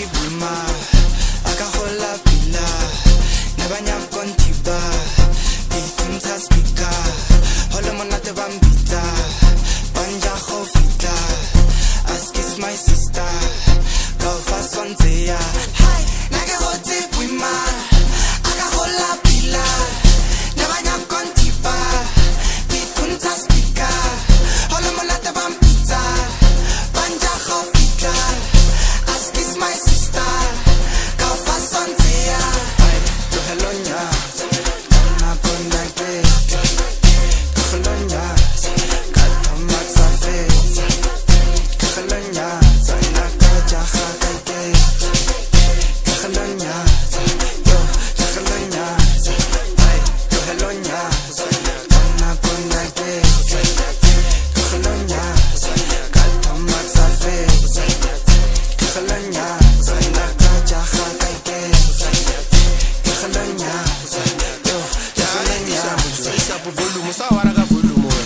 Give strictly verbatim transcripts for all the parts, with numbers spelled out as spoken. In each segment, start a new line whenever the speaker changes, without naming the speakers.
bima akahola pila nabanya kontiba itunta speaker hola monate bambita banja khofita ask is my sister go fast on there hi nake hoti bima akahola pila nabanya kontiba itunta speaker hola monate bambita banja khofita ask is my sister go fast on there to hello nya na ponake hello nya kato matsafe hello nya na kaja khakake hello nya yo hello nya to hello nya na ponake hello nya kato matsafe hello nya na kaja khakake hello nya yo hello nya
Isa po volume, sa wara ka volume we.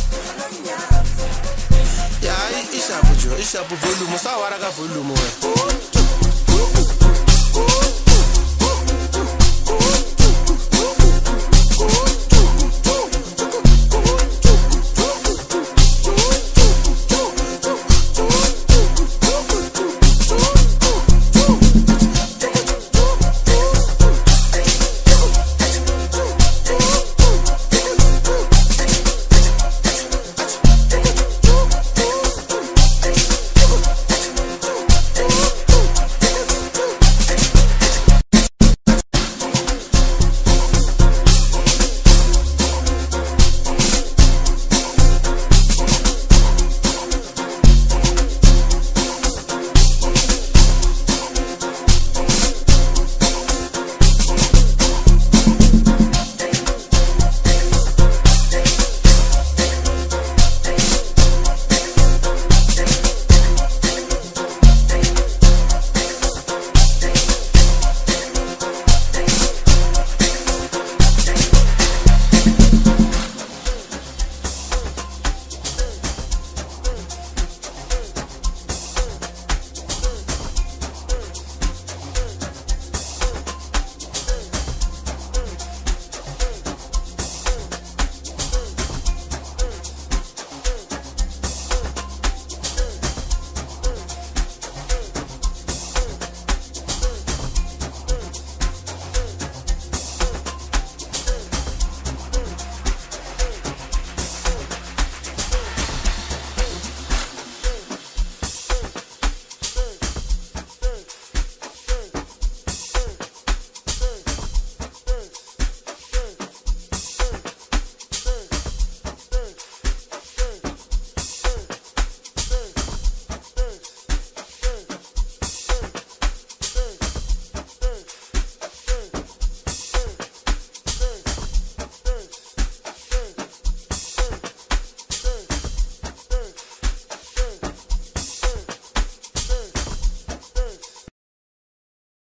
Isa po volume, sa wara ka volume we.